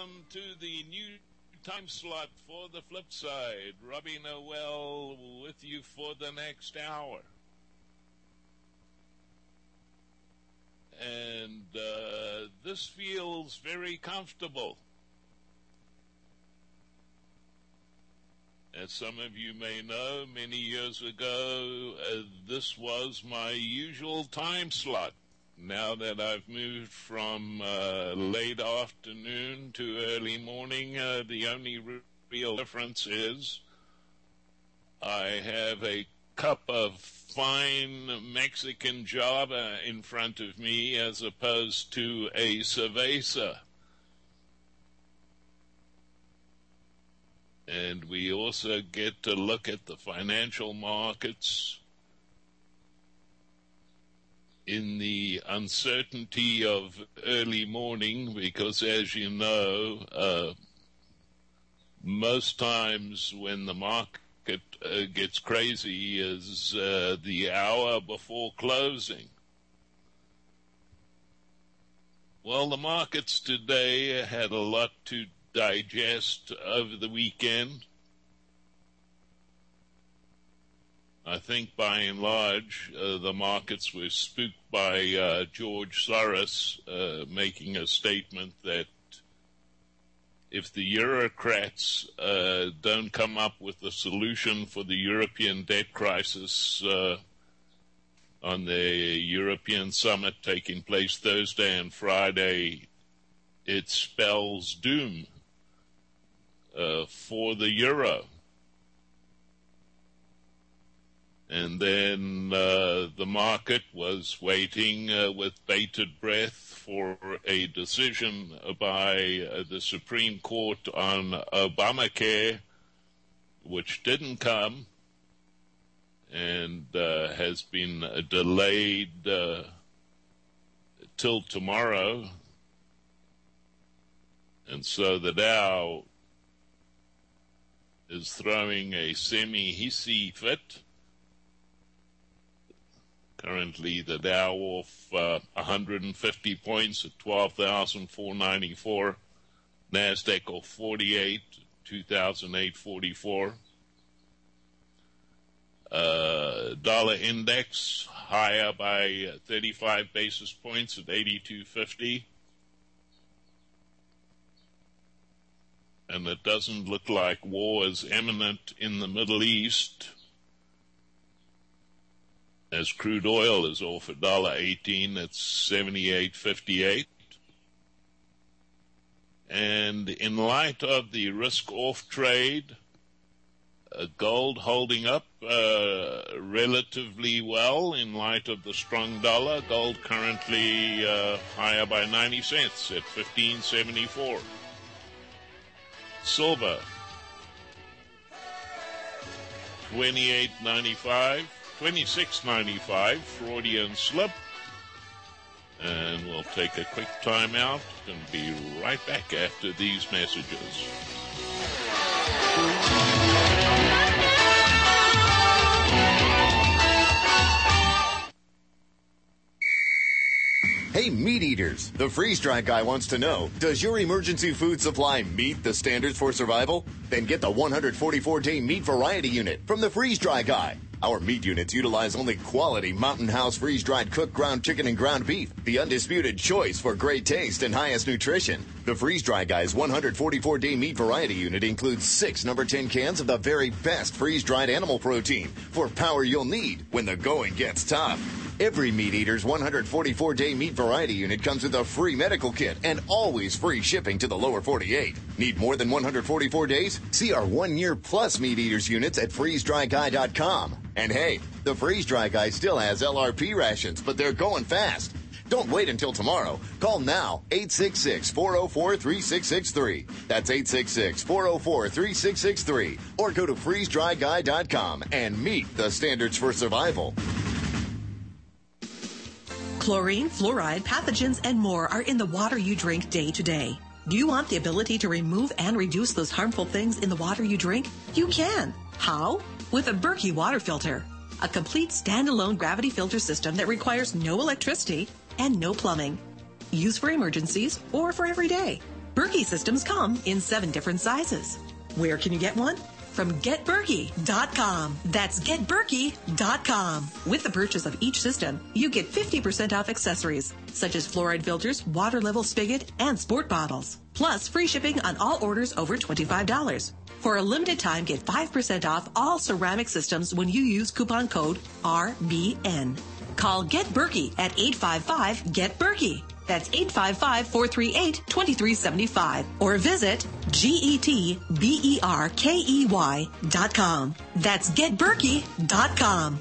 welcome to the new time slot for the flip side. Robbie Noel with you for the next hour. And this feels very comfortable. As some of you may know, many years ago, this was my usual time slot. Now that I've moved from late afternoon to early morning, the only real difference is I have a cup of fine Mexican Java in front of me as opposed to a cerveza. And we also get to look at the financial markets in the uncertainty of early morning, because as you know, most times when the market gets crazy is the hour before closing. Well, the markets today had a lot to digest over the weekend. I think by and large, the markets were spooked by George Soros making a statement that if the Eurocrats don't come up with a solution for the European debt crisis on the European summit taking place Thursday and Friday, it spells doom for the euro. And then the market was waiting with bated breath for a decision by the Supreme Court on Obamacare, which didn't come and has been delayed till tomorrow. And so the Dow is throwing a semi-hissy fit. Currently, the Dow off 150 points at 12,494. NASDAQ off 48, 2,844. Dollar index higher by 35 basis points at 82.50. And it doesn't look like war is imminent in the Middle East, as crude oil is off $1.18 at 78.58. And in light of the risk-off trade, gold holding up relatively well in light of the strong dollar. Gold currently higher by 90 cents at $15.74. Silver, $28.95. 26.95, Freudian slip. And we'll take a quick time out and be right back after these messages. Hey, meat eaters, the freeze-dried guy wants to know, does your emergency food supply meet the standards for survival? Then get the 144-day meat variety unit from the freeze-dry guy. Our meat units utilize only quality Mountain House freeze-dried cooked ground chicken and ground beef, the undisputed choice for great taste and highest nutrition. The Freeze-Dry Guy's 144-day meat variety unit includes 6 number 10 cans of the very best freeze-dried animal protein for power you'll need when the going gets tough. Every Meat Eater's 144-day meat variety unit comes with a free medical kit and always free shipping to the lower 48. Need more than 144 days? See our 1-year plus Meat Eaters units at freezedryguy.com. And hey, the Freeze-Dry Guy still has LRP rations, but they're going fast. Don't wait until tomorrow. Call now, 866-404-3663. That's 866-404-3663. Or go to freezedryguy.com and meet the standards for survival. Chlorine, fluoride, pathogens, and more are in the water you drink day to day. Do you want the ability to remove and reduce those harmful things in the water you drink? You can. How? With a Berkey water filter. A complete standalone gravity filter system that requires no electricity and no plumbing. Use for emergencies or for every day. Berkey systems come in 7 different sizes. Where can you get one? From GetBerkey.com. That's GetBerkey.com. With the purchase of each system, you get 50% off accessories, such as fluoride filters, water level spigot, and sport bottles. Plus, free shipping on all orders over $25. For a limited time, get 5% off all ceramic systems when you use coupon code RBN. Call Get Berkey at 855-GET-BERKEY. That's 855-438-2375. Or visit GetBerkey.com. That's GetBerkey.com.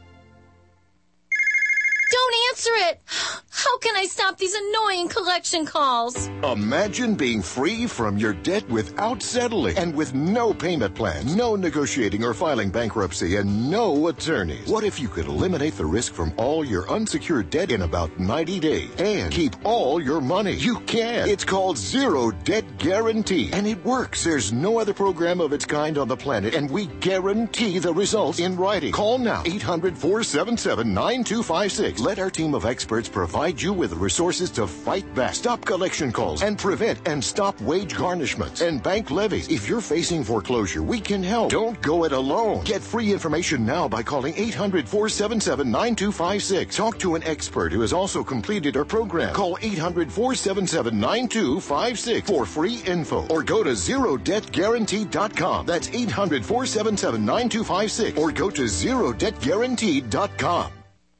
Don't answer it! How can I stop these annoying collection calls? Imagine being free from your debt without settling and with no payment plans, no negotiating or filing bankruptcy, and no attorneys. What if you could eliminate the risk from all your unsecured debt in about 90 days and keep all your money? You can. It's called Zero Debt Guarantee, and it works. There's no other program of its kind on the planet, and we guarantee the results in writing. Call now, 800-477-9256. Let our team of experts provide you with the resources to fight back, stop collection calls, and prevent and stop wage garnishments and bank levies. If you're facing foreclosure, we can help. Don't go it alone. Get free information now by calling 800-477-9256. Talk to an expert who has also completed our program. Call 800-477-9256 for free info, or go to ZeroDebtGuarantee.com. That's 800-477-9256, or go to ZeroDebtGuarantee.com.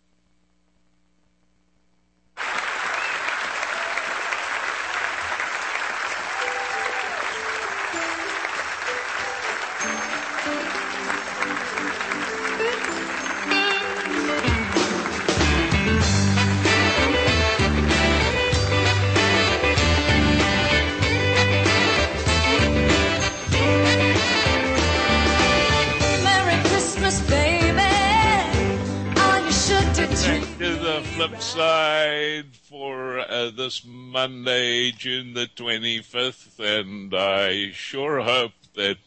Side for this Monday, June the 25th, and I sure hope that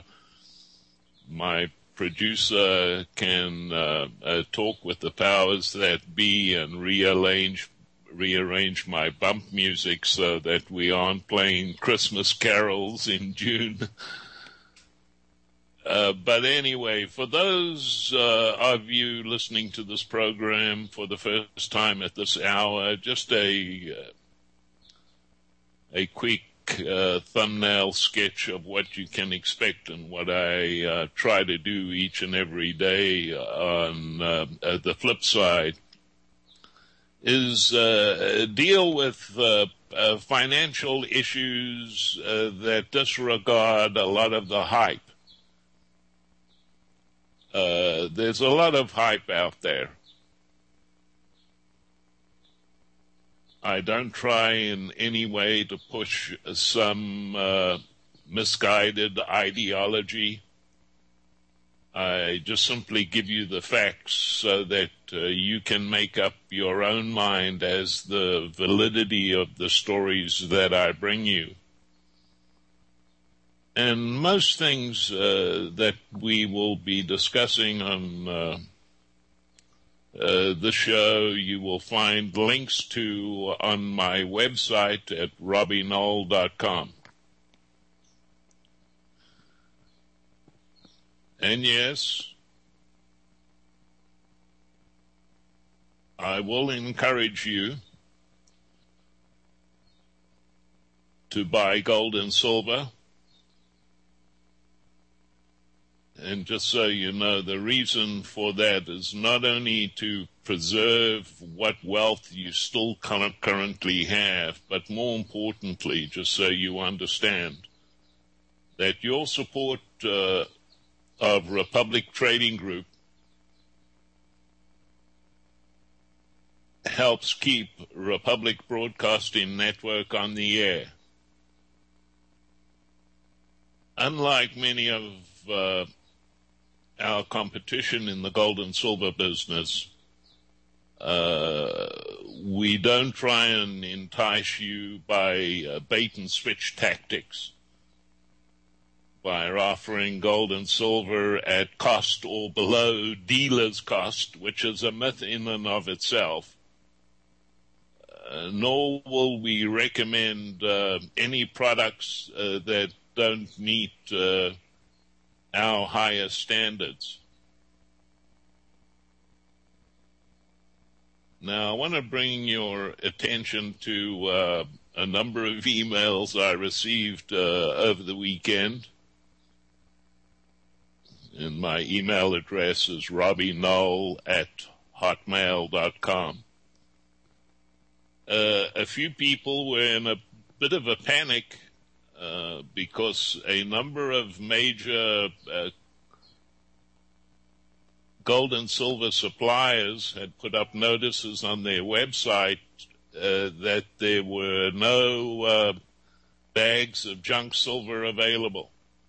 my producer can talk with the powers that be and rearrange my bump music so that we aren't playing Christmas carols in June. But anyway, for those of you listening to this program for the first time at this hour, just a quick thumbnail sketch of what you can expect and what I try to do each and every day on the flip side is deal with financial issues that disregard a lot of the hype. There's a lot of hype out there. I don't try in any way to push some misguided ideology. I just simply give you the facts so that you can make up your own mind as the validity of the stories that I bring you. And most things that we will be discussing on the show, you will find links to on my website at RobbieKnoll.com. And yes, I will encourage you to buy gold and silver. And just so you know, the reason for that is not only to preserve what wealth you still currently have, but more importantly, just so you understand, that your support of Republic Trading Group helps keep Republic Broadcasting Network on the air. Unlike many of our competition in the gold and silver business, we don't try and entice you by bait and switch tactics, by offering gold and silver at cost or below dealer's cost, which is a myth in and of itself. nor will we recommend any products that don't meet our higher standards. Now, I want to bring your attention to a number of emails I received over the weekend. And my email address is robbienoll@hotmail.com. A few people were in a bit of a panic because a number of major gold and silver suppliers had put up notices on their website that there were no bags of junk silver available.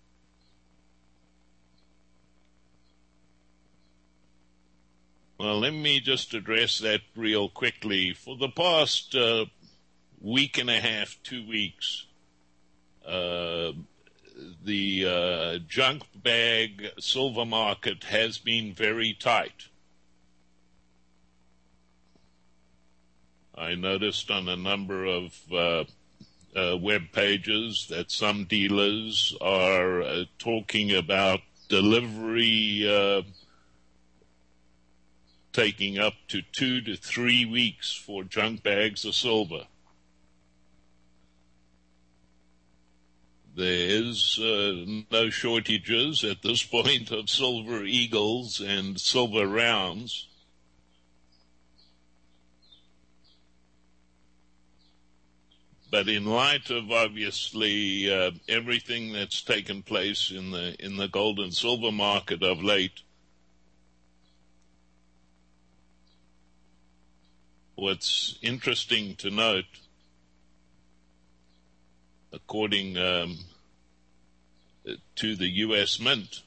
Well, let me just address that real quickly. For the past week and a half, 2 weeks, the junk bag silver market has been very tight. I noticed on a number of web pages that some dealers are talking about delivery taking up to 2 to 3 weeks for junk bags of silver. There is no shortages at this point of silver eagles and silver rounds. But in light of obviously everything that's taken place in the gold and silver market of late, what's interesting to note, according to the U.S. Mint,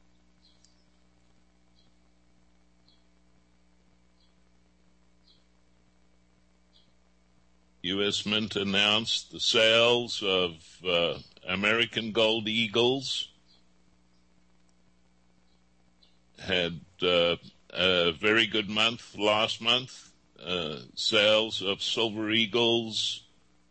U.S. Mint announced the sales of American Gold Eagles had a very good month last month. Sales of Silver Eagles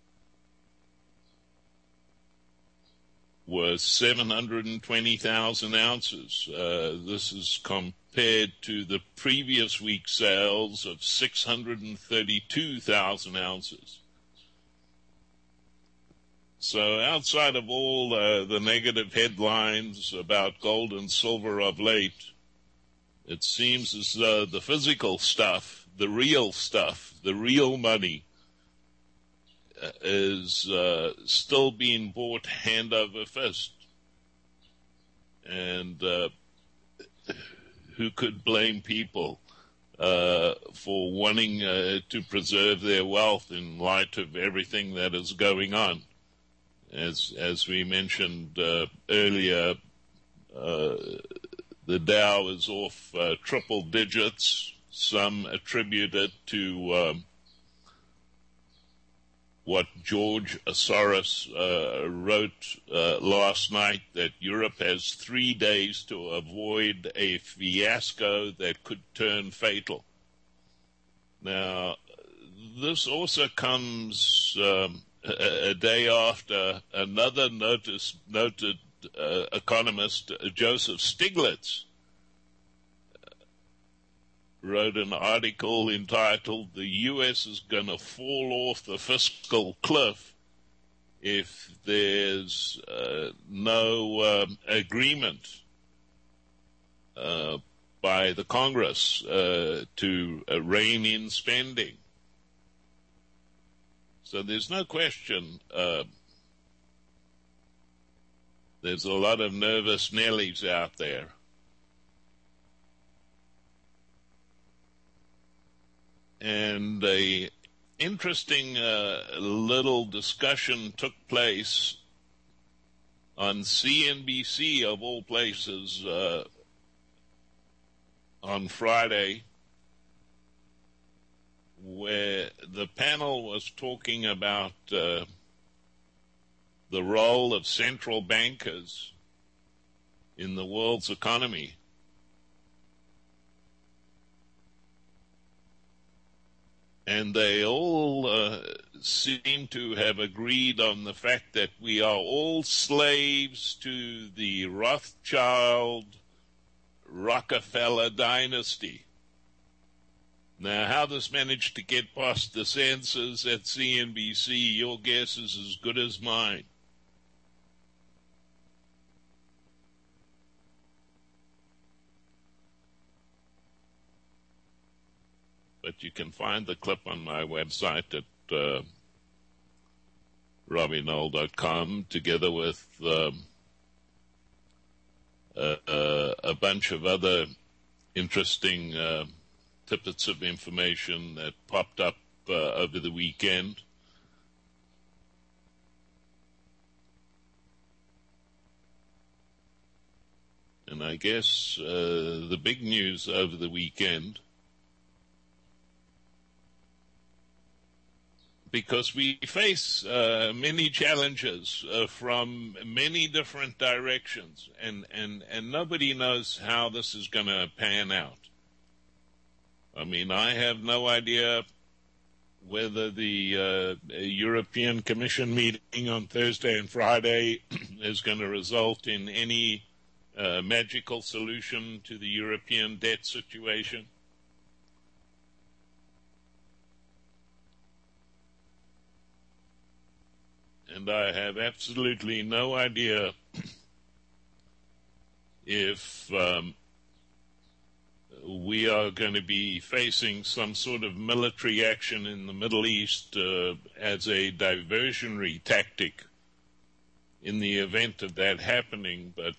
was 720,000 ounces. This is compared to the previous week's sales of 632,000 ounces. So outside of all the negative headlines about gold and silver of late, it seems as though the physical stuff, the real stuff, the real money, is still being bought hand over fist. And who could blame people for wanting to preserve their wealth in light of everything that is going on? As we mentioned earlier, the Dow is off triple digits. Some attribute it to what George Soros wrote last night, that Europe has 3 days to avoid a fiasco that could turn fatal. Now, this also comes a day after another noted economist, Joseph Stiglitz, wrote an article entitled "The U.S. is going to fall off the fiscal cliff if there's no agreement by the Congress to rein in spending." So there's no question there's a lot of nervous Nellies out there. And a interesting little discussion took place on CNBC, of all places, on Friday, where the panel was talking about the role of central bankers in the world's economy. and they all seem to have agreed on the fact that we are all slaves to the Rothschild Rockefeller dynasty. Now, how this managed to get past the censors at CNBC, your guess is as good as mine. But you can find the clip on my website at RobbieKnoll.com, together with a bunch of other interesting tidbits of information that popped up over the weekend. And I guess the big news over the weekend, because we face many challenges from many different directions, and nobody knows how this is going to pan out. I mean, I have no idea whether the European Commission meeting on Thursday and Friday is going to result in any magical solution to the European debt situation. And I have absolutely no idea if we are going to be facing some sort of military action in the Middle East as a diversionary tactic in the event of that happening. But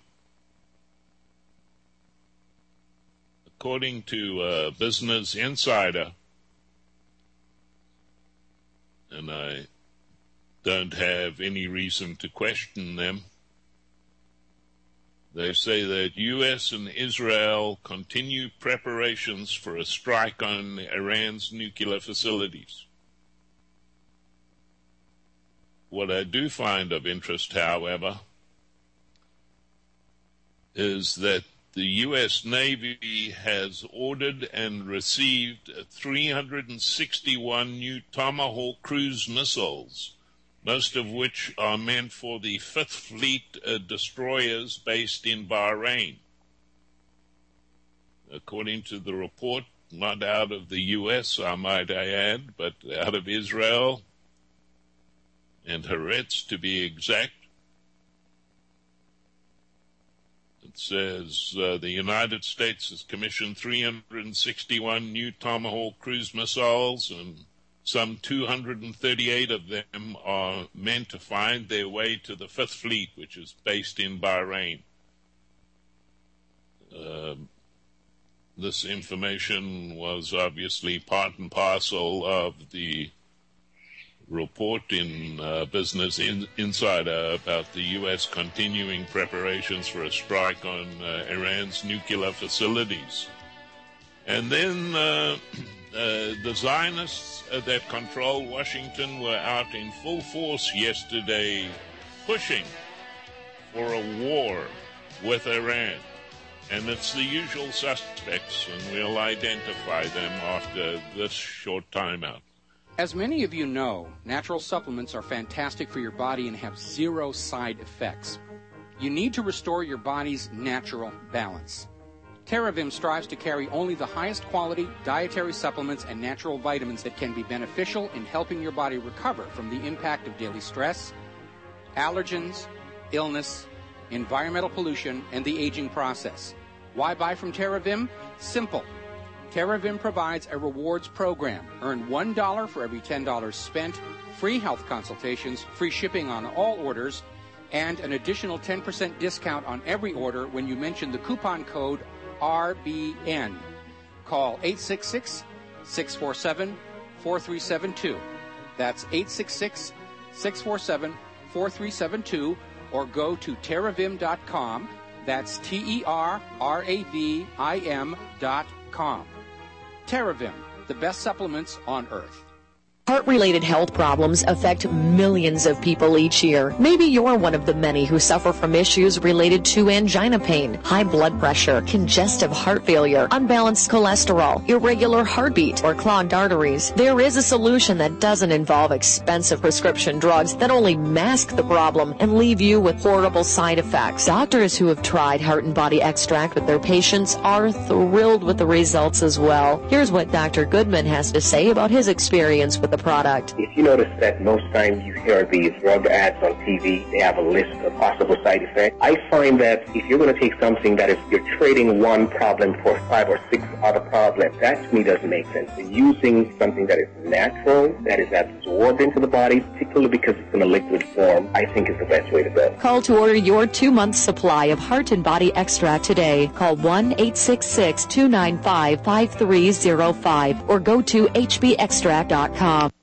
according to Business Insider, and I don't have any reason to question them, they say that U.S. and Israel continue preparations for a strike on Iran's nuclear facilities. What I do find of interest, however, is that the U.S. Navy has ordered and received 361 new Tomahawk cruise missiles, most of which are meant for the Fifth Fleet destroyers based in Bahrain. According to the report, not out of the U.S., I might add, but out of Israel and Haaretz, to be exact. It says the United States has commissioned 361 new Tomahawk cruise missiles, and some 238 of them are meant to find their way to the Fifth Fleet, which is based in Bahrain. This information was obviously part and parcel of the report in Business Insider about the U.S. continuing preparations for a strike on Iran's nuclear facilities. And then the Zionists that control Washington were out in full force yesterday pushing for a war with Iran. And it's the usual suspects, and we'll identify them after this short timeout. As many of you know, natural supplements are fantastic for your body and have zero side effects. You need to restore your body's natural balance. TerraVim strives to carry only the highest quality dietary supplements and natural vitamins that can be beneficial in helping your body recover from the impact of daily stress, allergens, illness, environmental pollution, and the aging process. Why buy from TerraVim? Simple. TerraVim provides a rewards program. Earn $1 for every $10 spent, free health consultations, free shipping on all orders, and an additional 10% discount on every order when you mention the coupon code RBN. Call 866-647-4372. That's 866-647-4372, or go to TerraVim.com. That's TerraVim.com. TerraVim, the best supplements on earth. Heart-related health problems affect millions of people each year. Maybe you're one of the many who suffer from issues related to angina pain, high blood pressure, congestive heart failure, unbalanced cholesterol, irregular heartbeat, or clogged arteries. There is a solution that doesn't involve expensive prescription drugs that only mask the problem and leave you with horrible side effects. Doctors who have tried Heart and Body Extract with their patients are thrilled with the results as well. Here's what Dr. Goodman has to say about his experience with the product. If you notice that most times you hear these drug ads on TV, they have a list of possible side effects. I find that if you're going to take something that is, you're trading one problem for 5 or 6 other problems, that to me doesn't make sense. Using something that is natural, that is absorbed into the body, particularly because it's in a liquid form, I think is the best way to go. Call to order your 2-month supply of Heart and Body Extract today. Call 1-866-295-5305 or go to hbextract.com.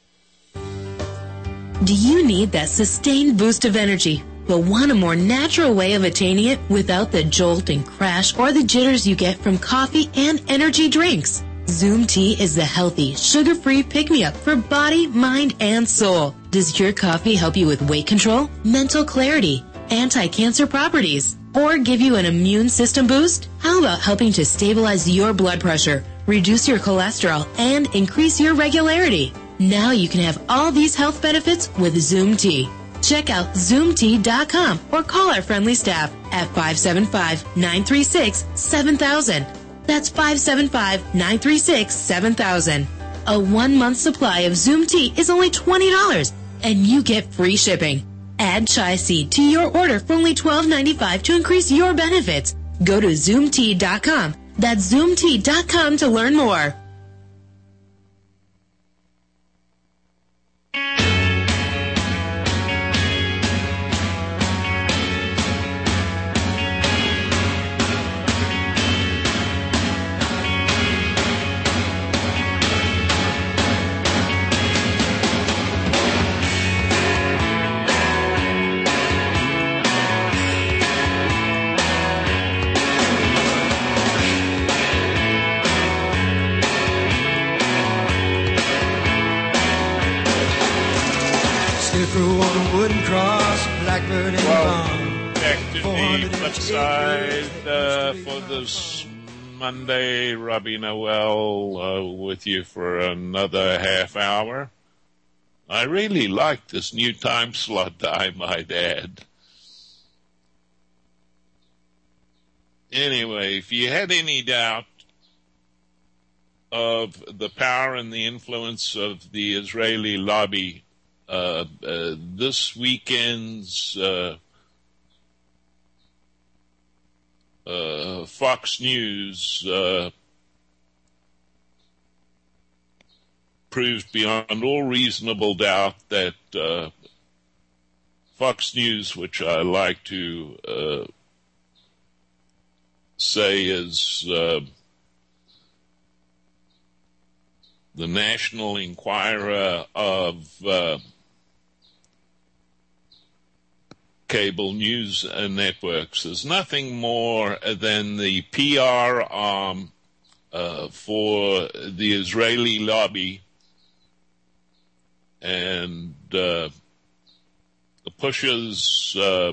Do you need that sustained boost of energy, but want a more natural way of attaining it without the jolt and crash or the jitters you get from coffee and energy drinks? Zoom Tea is the healthy, sugar-free pick-me-up for body, mind, and soul. Does your coffee help you with weight control, mental clarity, anti-cancer properties, or give you an immune system boost? How about helping to stabilize your blood pressure, reduce your cholesterol, and increase your regularity? Now you can have all these health benefits with Zoom Tea. Check out ZoomTea.com or call our friendly staff at 575-936-7000. That's 575-936-7000. A 1-month supply of Zoom Tea is only $20, and you get free shipping. Add chai seed to your order for only $12.95 to increase your benefits. Go to ZoomTea.com. That's ZoomTea.com to learn more. Back to the flip side for this Monday. Robbie Noel with you for another half hour. I really like this new time slot, I might add. Anyway, if you had any doubt of the power and the influence of the Israeli lobby, this weekend's Fox News proved beyond all reasonable doubt that Fox News, which I like to say is the National Enquirer of cable news networks, is nothing more than the PR arm for the Israeli lobby, and pushes a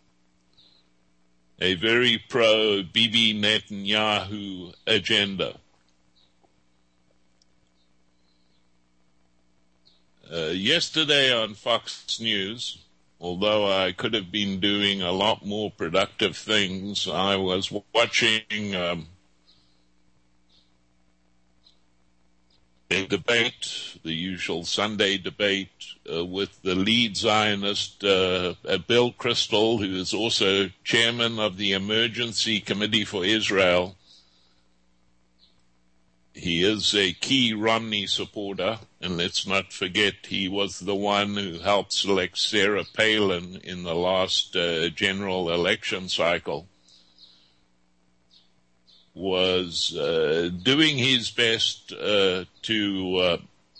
very pro-Bibi Netanyahu agenda. Yesterday on Fox News, although I could have been doing a lot more productive things, I was watching a debate, the usual Sunday debate, with the lead Zionist, Bill Kristol, who is also chairman of the Emergency Committee for Israel. He is a key Romney supporter, and let's not forget he was the one who helped select Sarah Palin in the last general election cycle, was doing his best to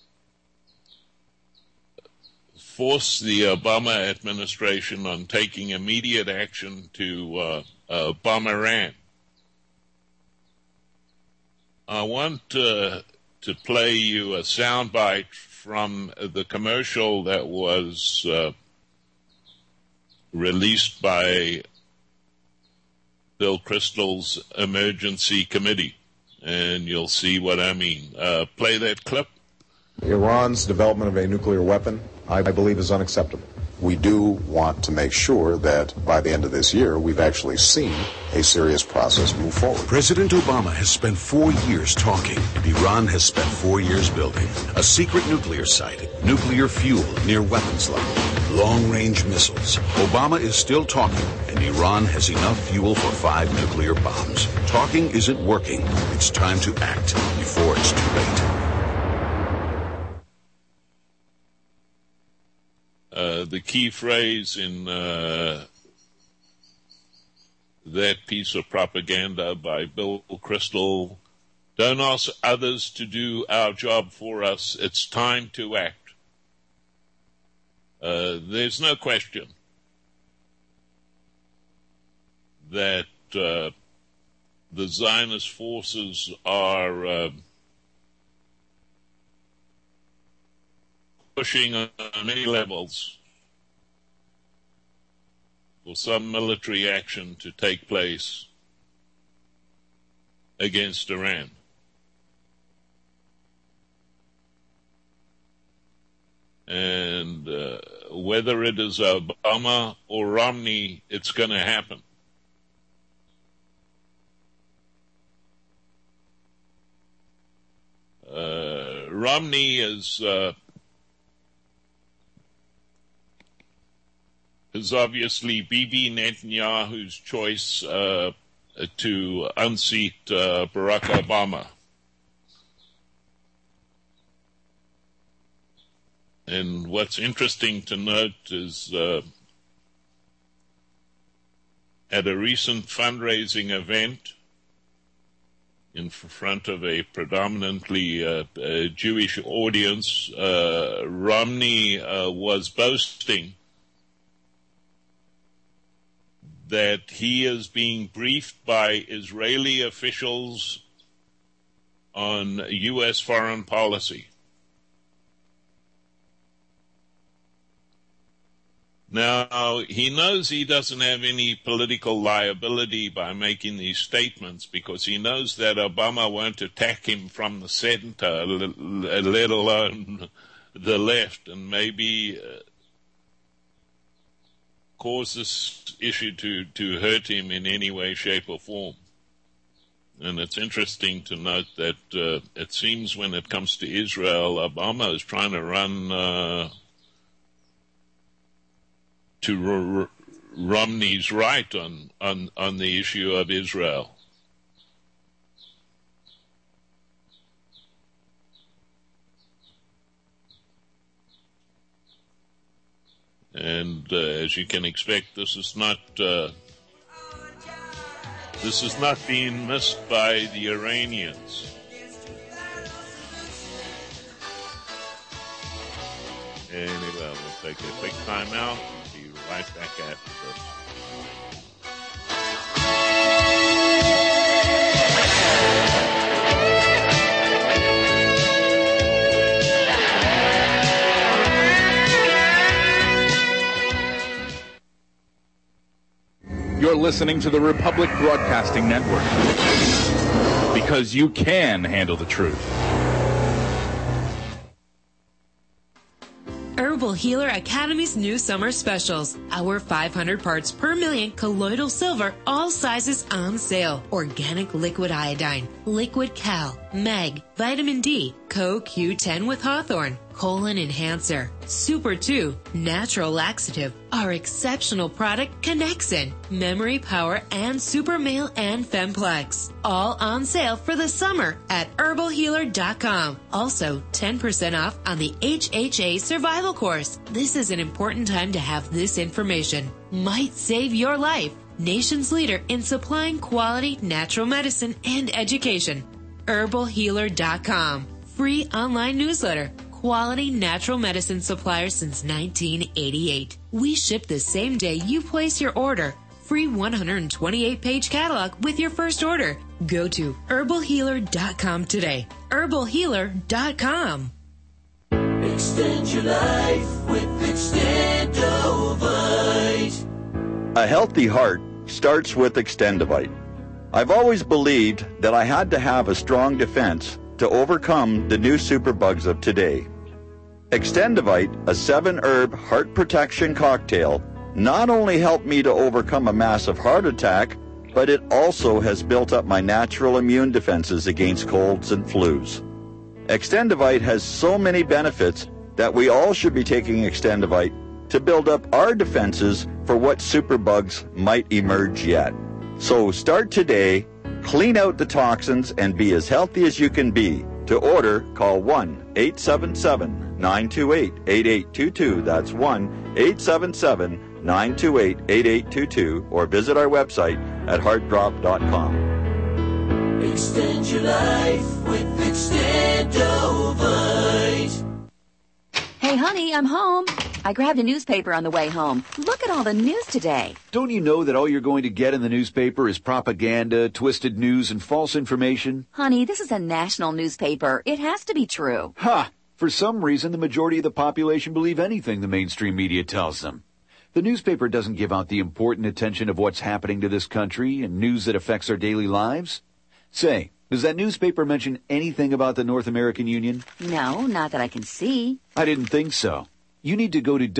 force the Obama administration on taking immediate action to bomb Iran. I want to play you a soundbite from the commercial that was released by Bill Kristol's emergency committee, and you'll see what I mean. Play that clip. Iran's development of a nuclear weapon, I believe, is unacceptable. We do want to make sure that by the end of this year, we've actually seen a serious process move forward. President Obama has spent 4 years talking, and Iran has spent 4 years building a secret nuclear site, nuclear fuel near weapons level, long-range missiles. Obama is still talking, and Iran has enough fuel for 5 nuclear bombs. Talking isn't working. It's time to act before it's too late. The key phrase in that piece of propaganda by Bill Kristol, don't ask others to do our job for us, it's time to act. There's no question that the Zionist forces are pushing on many levels for some military action to take place against Iran. And whether it is Obama or Romney, it's going to happen. Romney is obviously Bibi Netanyahu's choice to unseat Barack Obama. And what's interesting to note is at a recent fundraising event in front of a predominantly Jewish audience, Romney was boasting that he is being briefed by Israeli officials on U.S. foreign policy. Now, he knows he doesn't have any political liability by making these statements because he knows that Obama won't attack him from the center, let alone the left, and maybe cause this issue to hurt him in any way, shape, or form. And it's interesting to note that it seems when it comes to Israel, Obama is trying to run to Romney's right on the issue of Israel. And as you can expect, this is not being missed by the Iranians. Anyway, we'll take a quick time out. Be right back after this. You're listening to the Republic Broadcasting Network because you can handle the truth. Herbal Healer Academy's new summer specials. Our 500 parts per million colloidal silver, all sizes on sale. Organic liquid iodine, liquid cal, mag, vitamin D, CoQ10 with Hawthorne, colon enhancer, Super 2, natural laxative, our exceptional product Connexin, memory power, and Super Male and Femplex. All on sale for the summer at herbalhealer.com. Also, 10% off on the HHA survival course. This is an important time to have this information. Might save your life. Nation's leader in supplying quality natural medicine and education. herbalhealer.com. Free online newsletter. Quality natural medicine supplier since 1988. We ship the same day you place your order. Free 128-page catalog with your first order. Go to herbalhealer.com today. herbalhealer.com. Extend your life with Extendovite. A healthy heart starts with Extendovite. I've always believed that I had to have a strong defense to overcome the new superbugs of today. Extendovite, a 7-herb heart protection cocktail, not only helped me to overcome a massive heart attack, but it also has built up my natural immune defenses against colds and flus. Extendovite has so many benefits that we all should be taking Extendovite to build up our defenses for what superbugs might emerge yet. So start today, clean out the toxins, and be as healthy as you can be. To order, call 1-877-928-8822. That's 1-877-928-8822, or visit our website at heartdrop.com. Extend your life with Extendovite. Hey, honey, I'm home. I grabbed a newspaper on the way home. Look at all the news today. Don't you know that all you're going to get in the newspaper is propaganda, twisted news, and false information? Honey, this is a national newspaper. It has to be true. Ha! For some reason, the majority of the population believe anything the mainstream media tells them. The newspaper doesn't give out the important attention of what's happening to this country and news that affects our daily lives. Say, does that newspaper mention anything about the North American Union? No, not that I can see. I didn't think so. You need to go to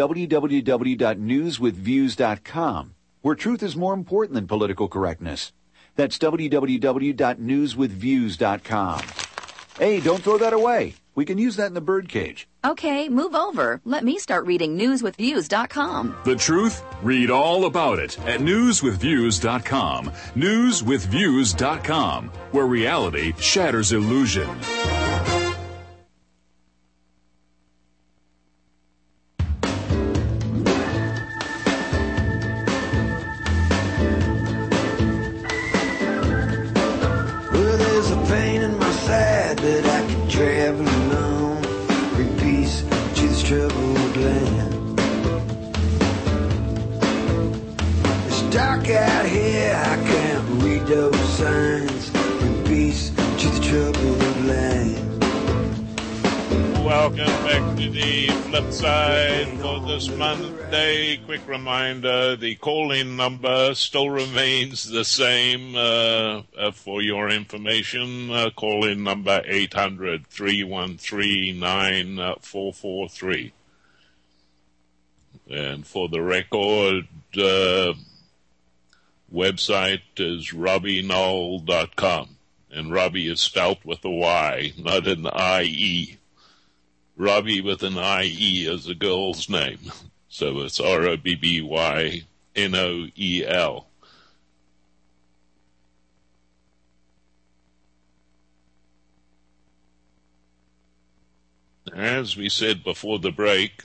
www.newswithviews.com, where truth is more important than political correctness. That's www.newswithviews.com. Hey, don't throw that away. We can use that in the birdcage. Okay, move over. Let me start reading newswithviews.com. The truth? Read all about it at newswithviews.com. Newswithviews.com, where reality shatters illusion. Well, there's a pain in my side that I could travel alone. Bring peace to this troubled land. It's dark out here, I can't read those signs. Bring peace to the troubled land. Welcome back to the flip side for this Monday. Quick reminder, the call-in number still remains the same for your information. Call-in number 800-313-9443. And for the record, website is RobbieKnoll.com. And Robbie is spelt with a Y, not an I-E. Robbie with an I-E is a girl's name. So it's ROBBYNOEL. As we said before the break,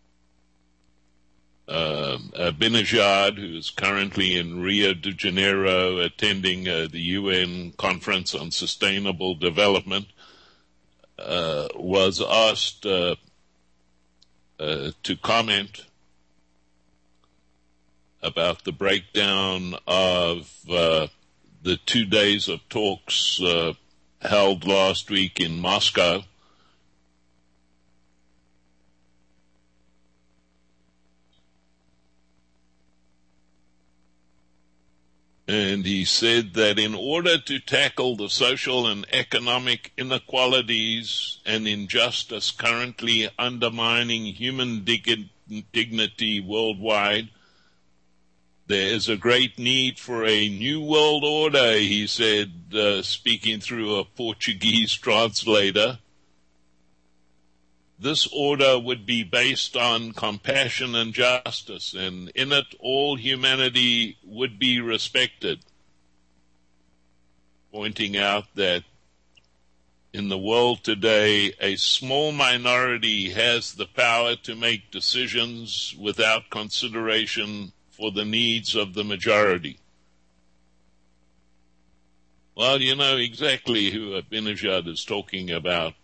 Ahmadinejad, who is currently in Rio de Janeiro attending the UN Conference on Sustainable Development, was asked to comment about the breakdown of the 2 days of talks held last week in Moscow. And he said that in order to tackle the social and economic inequalities and injustice currently undermining human dignity worldwide, there is a great need for a new world order, he said, speaking through a Portuguese translator. This order would be based on compassion and justice, and in it all humanity would be respected, pointing out that in the world today, a small minority has the power to make decisions without consideration for the needs of the majority. Well, you know exactly who Ahmadinejad is talking about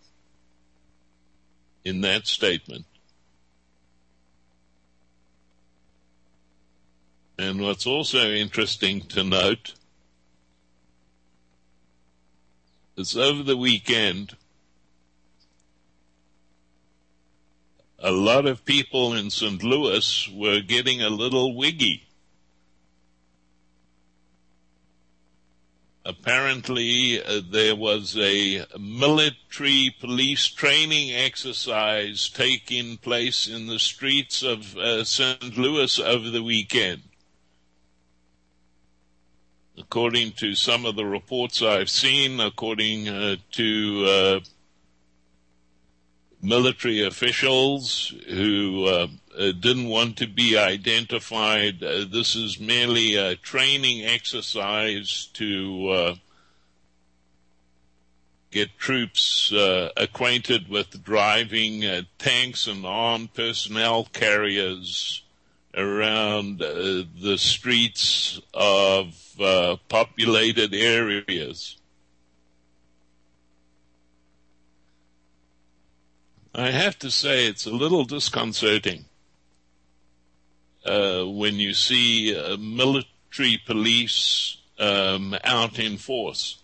in that statement. And what's also interesting to note is over the weekend, a lot of people in St. Louis were getting a little wiggy. Apparently, there was a military police training exercise taking place in the streets of St. Louis over the weekend. According to some of the reports I've seen, according to military officials who didn't want to be identified, this is merely a training exercise to get troops acquainted with driving tanks and armed personnel carriers around the streets of populated areas. I have to say it's a little disconcerting when you see military police out in force.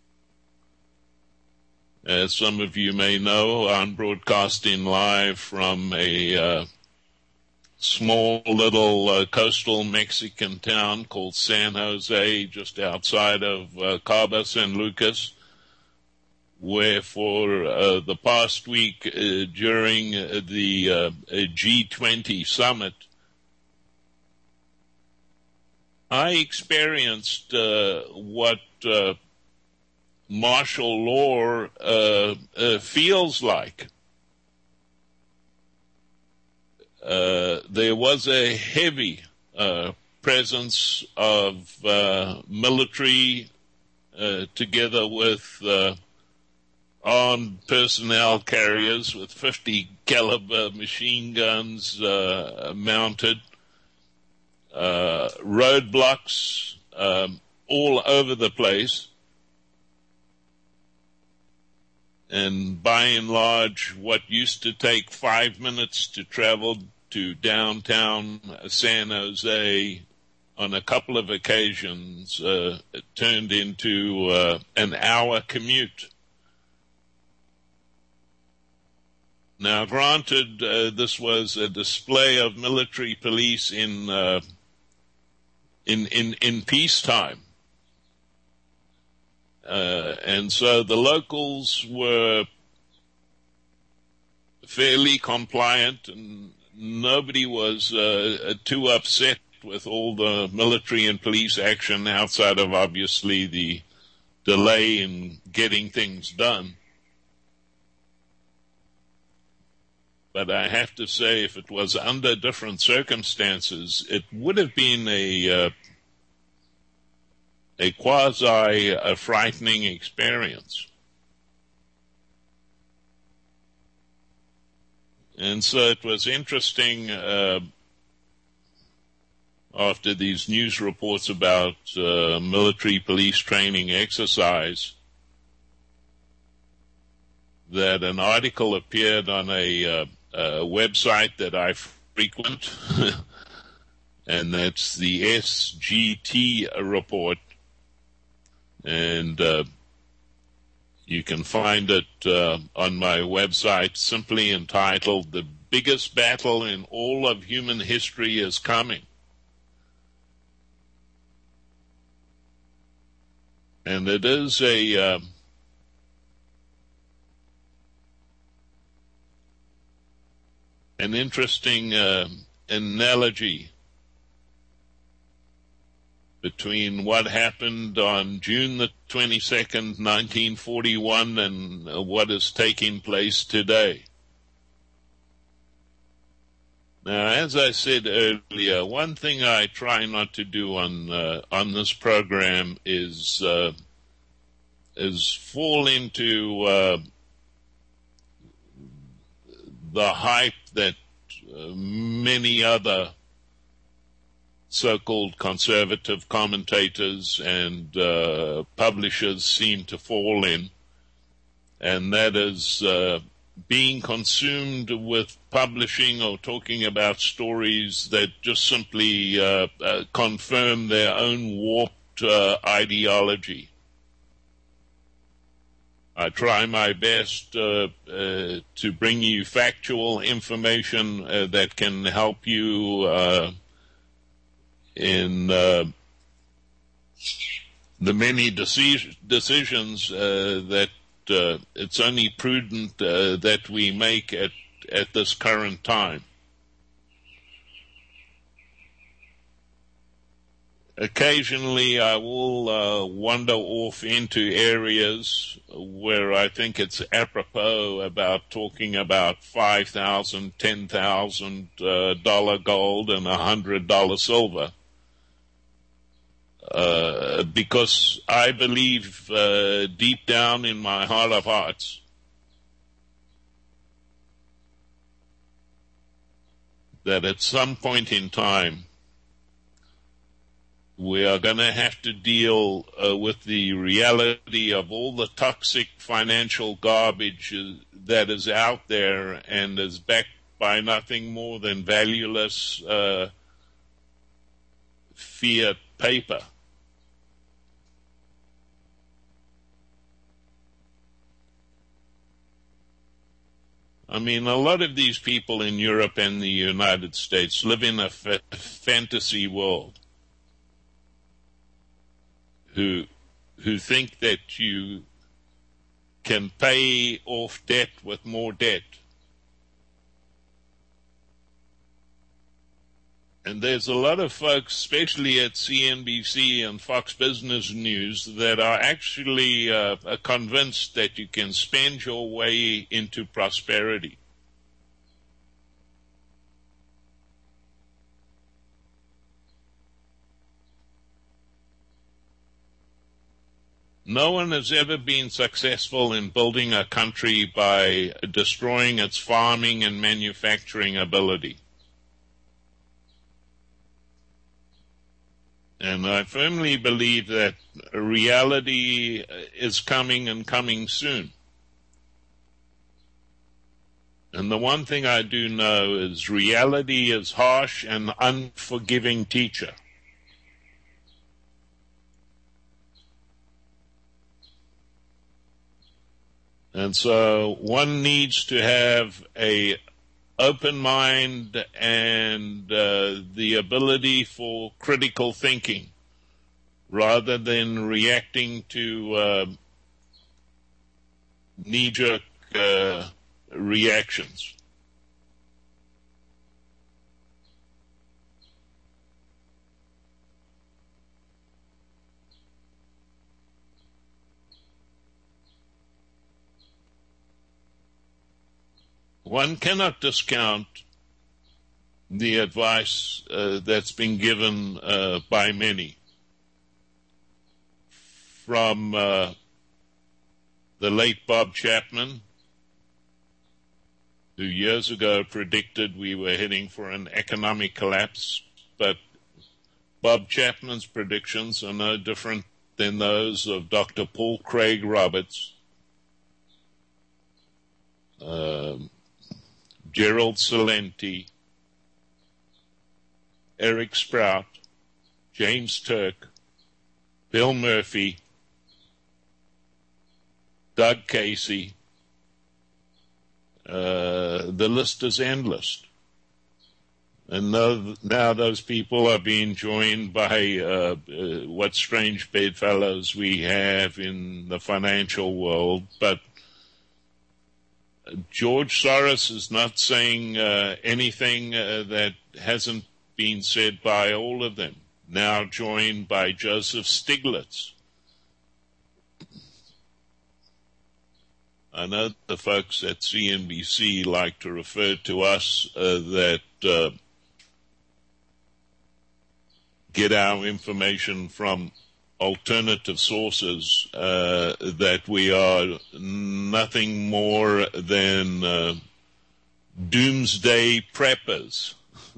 As some of you may know, I'm broadcasting live from a small little coastal Mexican town called San Jose, just outside of Cabo San Lucas, where for the past week during the G20 summit, I experienced what martial law feels like. There was a heavy presence of military together with armed personnel carriers with 50 caliber machine guns mounted, roadblocks all over the place. And by and large, what used to take 5 minutes to travel to downtown San Jose on a couple of occasions turned into an hour commute. Now, granted, this was a display of military police in peacetime. And so the locals were fairly compliant, and nobody was too upset with all the military and police action outside of obviously the delay in getting things done. But I have to say, if it was under different circumstances, it would have been a frightening experience. And so it was interesting after these news reports about military police training exercise that an article appeared on a website that I frequent, and that's the SGT report. And you can find it on my website, simply entitled, "The Biggest Battle in All of Human History is Coming." And it is an interesting analogy between what happened on June the 22nd, 1941, and what is taking place today. Now, as I said earlier, one thing I try not to do on this program is fall into the hype that many other so-called conservative commentators and publishers seem to fall in, and that is being consumed with publishing or talking about stories that just simply confirm their own warped ideology. I try my best to bring you factual information that can help you in the many decisions that it's only prudent that we make at this current time. Occasionally I will wander off into areas where I think it's apropos about talking about $5,000, $10,000 gold and $100 silver. Because I believe deep down in my heart of hearts that at some point in time we are going to have to deal with the reality of all the toxic financial garbage that is out there and is backed by nothing more than valueless fiat paper. I mean, a lot of these people in Europe and the United States live in a fantasy world who think that you can pay off debt with more debt. And there's a lot of folks, especially at CNBC and Fox Business News, that are actually convinced that you can spend your way into prosperity. No one has ever been successful in building a country by destroying its farming and manufacturing ability. And I firmly believe that reality is coming and coming soon. And the one thing I do know is reality is harsh and unforgiving teacher. And so one needs to have a open mind and the ability for critical thinking rather than reacting to knee-jerk reactions. One cannot discount the advice that's been given by many, from the late Bob Chapman, who years ago predicted we were heading for an economic collapse, but Bob Chapman's predictions are no different than those of Dr. Paul Craig Roberts, Gerald Celente, Eric Sprout, James Turk, Bill Murphy, Doug Casey. The list is endless. And now those people are being joined by what strange bedfellows we have in the financial world. But George Soros is not saying anything that hasn't been said by all of them, now joined by Joseph Stiglitz. I know the folks at CNBC like to refer to us that get our information from alternative sources, that we are nothing more than doomsday preppers.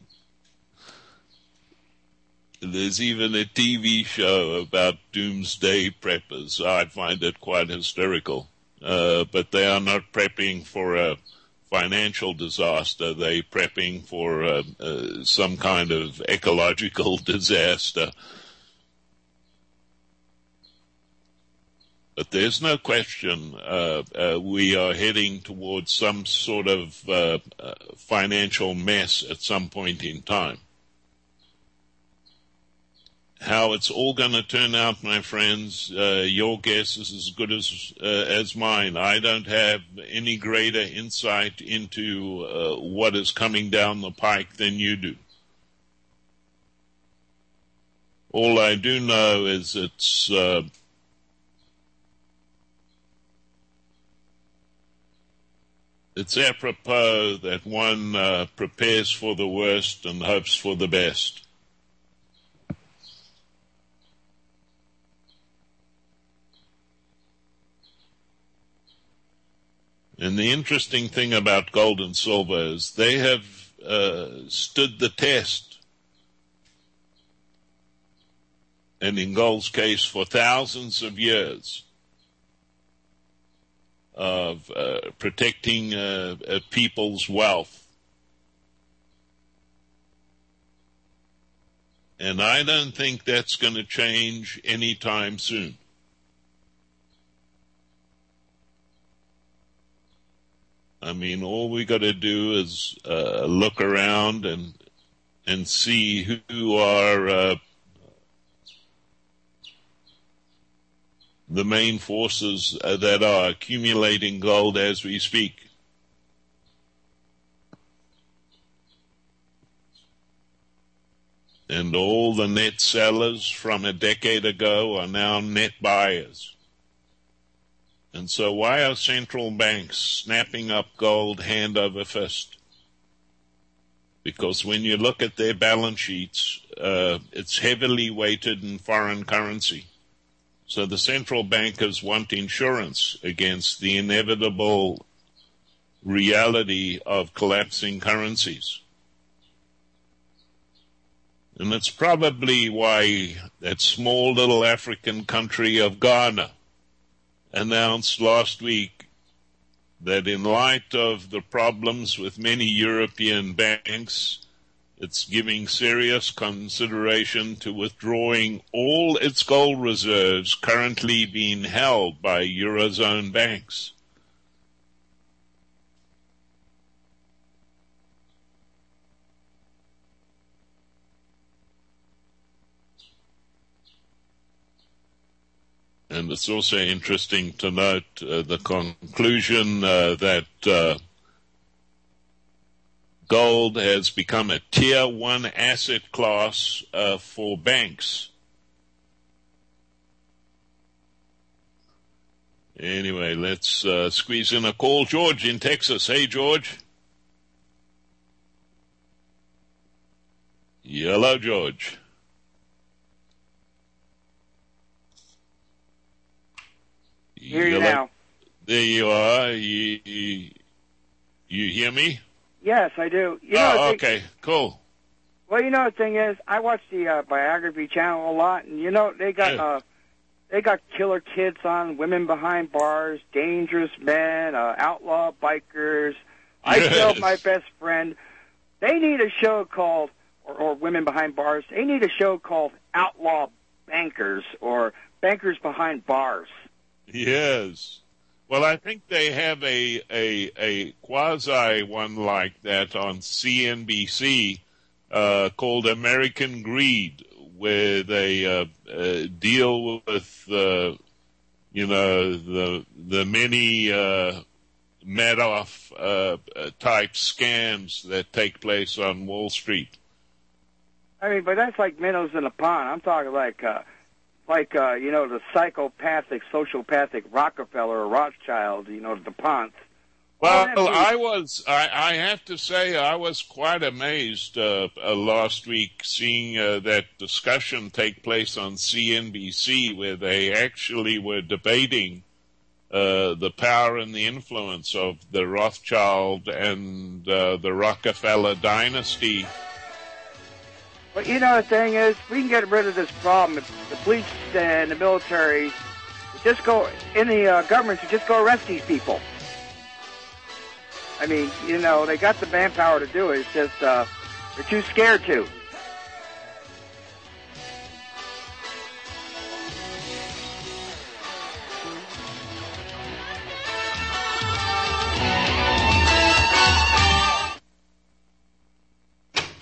There's even a TV show about doomsday preppers. I find it quite hysterical. But they are not prepping for a financial disaster. They're prepping for some kind of ecological disaster. But there's no question we are heading towards some sort of financial mess at some point in time. How it's all going to turn out, my friends, your guess is as good as mine. I don't have any greater insight into what is coming down the pike than you do. All I do know is it's apropos that one prepares for the worst and hopes for the best. And the interesting thing about gold and silver is they have stood the test. And in gold's case, for thousands of years of protecting people's wealth. And I don't think that's going to change anytime soon. I mean, all we got to do is look around and see who are the main forces that are accumulating gold as we speak. And all the net sellers from a decade ago are now net buyers. And so why are central banks snapping up gold hand over fist? Because when you look at their balance sheets, it's heavily weighted in foreign currency. So the central bankers want insurance against the inevitable reality of collapsing currencies. And it's probably why that small little African country of Ghana announced last week that in light of the problems with many European banks, it's giving serious consideration to withdrawing all its gold reserves currently being held by Eurozone banks. And it's also interesting to note the conclusion that gold has become a tier 1 asset class for banks. Anyway, let's squeeze in a call. George in Texas. Hey, George. Hello, George. Hear you now. There you are. You hear me? Yes, I do. Okay, cool. Well, the thing is, I watch the biography channel a lot, and they got killer kids on, women behind bars, dangerous men, outlaw bikers. I killed my best friend. They need a show called, or women behind bars. They need a show called Outlaw Bankers or Bankers Behind Bars. Yes. Well, I think they have a quasi one like that on CNBC called American Greed, where they deal with the many Madoff type scams that take place on Wall Street. I mean, but that's like minnows in a pond. I'm talking like the psychopathic, sociopathic Rockefeller or Rothschild, the DuPont. Well, I have to say, I was quite amazed last week seeing that discussion take place on CNBC, where they actually were debating the power and the influence of the Rothschild and the Rockefeller dynasty. But the thing is, we can get rid of this problem. If the police and the military just go, in the government to just go arrest these people. I mean, they got the manpower to do it. It's just they're too scared to.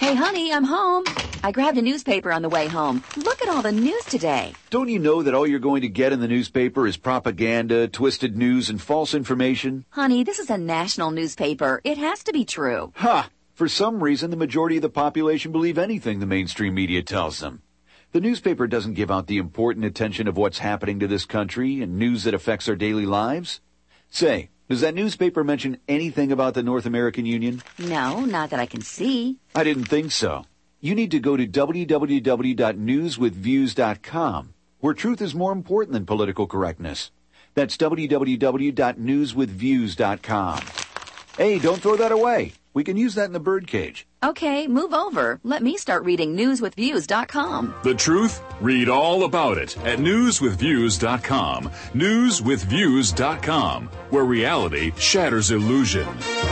Hey, honey, I'm home. I grabbed a newspaper on the way home. Look at all the news today. Don't you know that all you're going to get in the newspaper is propaganda, twisted news, and false information? Honey, this is a national newspaper. It has to be true. Ha! For some reason, the majority of the population believe anything the mainstream media tells them. The newspaper doesn't give out the important attention of what's happening to this country and news that affects our daily lives. Say, does that newspaper mention anything about the North American Union? No, not that I can see. I didn't think so. You need to go to www.newswithviews.com, where truth is more important than political correctness. That's www.newswithviews.com. Hey, don't throw that away. We can use that in the birdcage. Okay, move over. Let me start reading newswithviews.com. The truth? Read all about it at newswithviews.com. Newswithviews.com, where reality shatters illusion.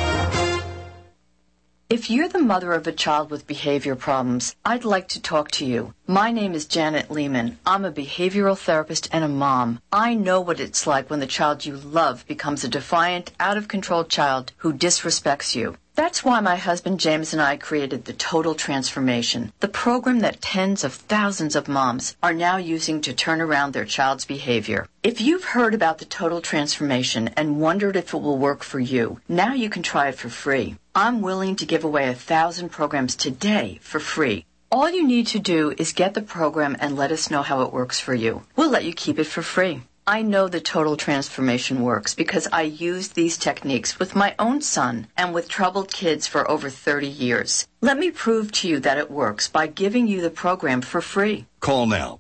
If you're the mother of a child with behavior problems, I'd like to talk to you. My name is Janet Lehman. I'm a behavioral therapist and a mom. I know what it's like when the child you love becomes a defiant, out-of-control child who disrespects you. That's why my husband James and I created the Total Transformation, the program that tens of thousands of moms are now using to turn around their child's behavior. If you've heard about the Total Transformation and wondered if it will work for you, now you can try it for free. I'm willing to give away 1,000 programs today for free. All you need to do is get the program and let us know how it works for you. We'll let you keep it for free. I know the Total Transformation works because I used these techniques with my own son and with troubled kids for over 30 years. Let me prove to you that it works by giving you the program for free. Call now.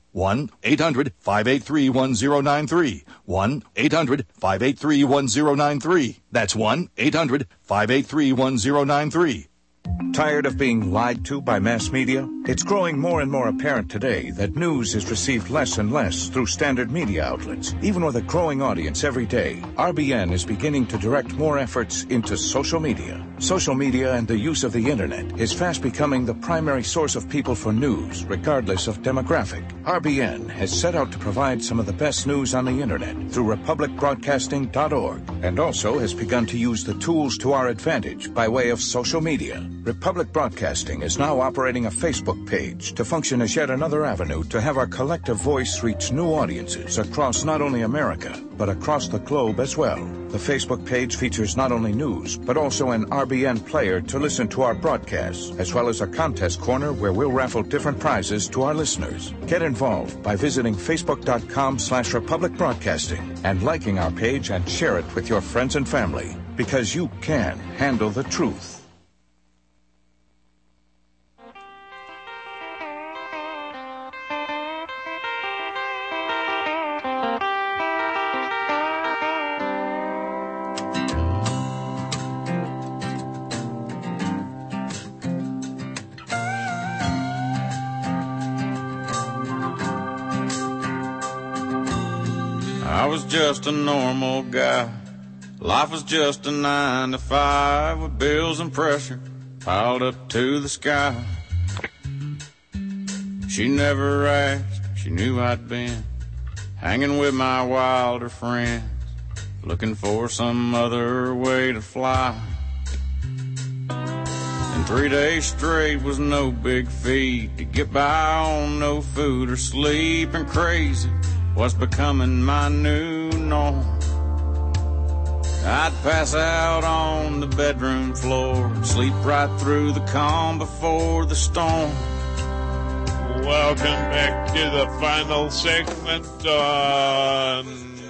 1-800-583-1093. 1-800-583-1093. That's 1-800-583-1093. Tired of being lied to by mass media? It's growing more and more apparent today that news is received less and less through standard media outlets. Even with a growing audience every day, RBN is beginning to direct more efforts into social media. Social media and the use of the internet is fast becoming the primary source of people for news, regardless of demographic. RBN has set out to provide some of the best news on the internet through republicbroadcasting.org, and also has begun to use the tools to our advantage by way of social media. Republic Broadcasting is now operating a Facebook page to function as yet another avenue to have our collective voice reach new audiences across not only America, but across the globe as well. The Facebook page features not only news, but also an RBN player to listen to our broadcasts, as well as a contest corner where we'll raffle different prizes to our listeners. Get involved by visiting facebook.com/Republic Broadcasting and liking our page and share it with your friends and family, because you can handle the truth. I was just a normal guy. Life was just a 9 to 5 with bills and pressure piled up to the sky. She never asked, she knew I'd been hanging with my wilder friends, looking for some other way to fly. And 3 days straight was no big feat to get by on no food or sleep, and crazy was becoming my new norm. I'd pass out on the bedroom floor and sleep right through the calm before the storm. Welcome back to the final segment on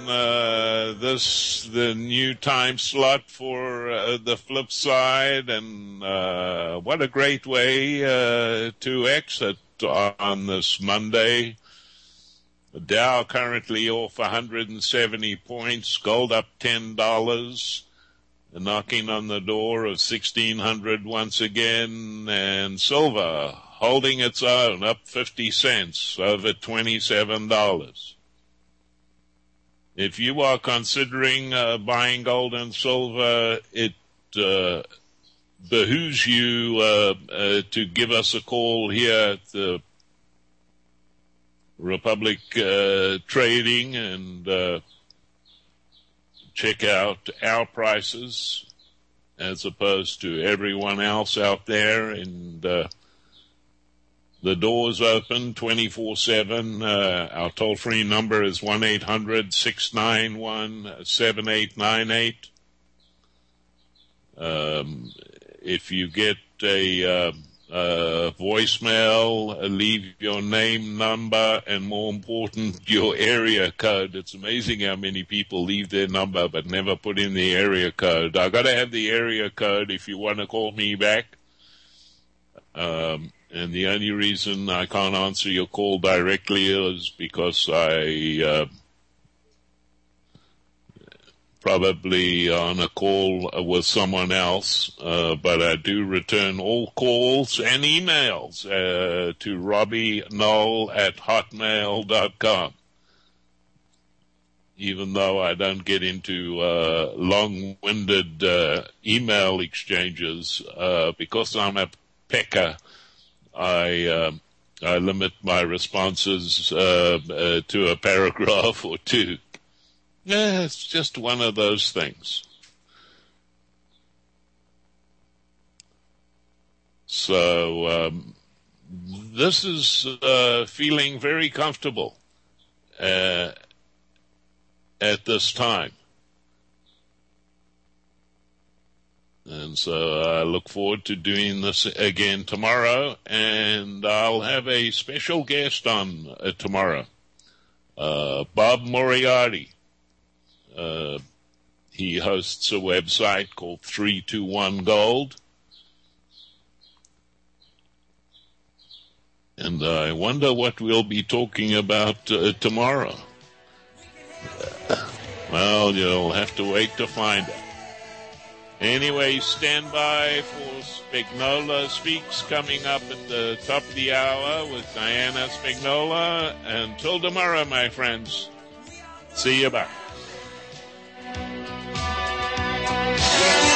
the new time slot for the flip side, and what a great way to exit on this Monday. The Dow currently off 170 points, gold up $10, knocking on the door of 1,600 once again, and silver holding its own, up 50 cents, over $27. If you are considering buying gold and silver, it behooves you to give us a call here at the Republic Trading and check out our prices as opposed to everyone else out there, and The door's open 24/7. Our toll-free number is 1-800-691-7898. If you get a voicemail, leave your name, number, and more important, your area code. It's amazing how many people leave their number but never put in the area code. I got to have the area code if you want to call me back. And the only reason I can't answer your call directly is because I probably on a call with someone else, but I do return all calls and emails to RobbieKnoll@hotmail.com. Even though I don't get into long-winded email exchanges, because I'm a pecker, I limit my responses to a paragraph or two. Yeah, it's just one of those things. So this is feeling very comfortable at this time. And so I look forward to doing this again tomorrow, and I'll have a special guest on tomorrow, Bob Moriarty. He hosts a website called 321 Gold. And I wonder what we'll be talking about tomorrow. Well, you'll have to wait to find out. Anyway, stand by for Spagnola Speaks coming up at the top of the hour with Diana Spagnola. Until tomorrow, my friends. See you back.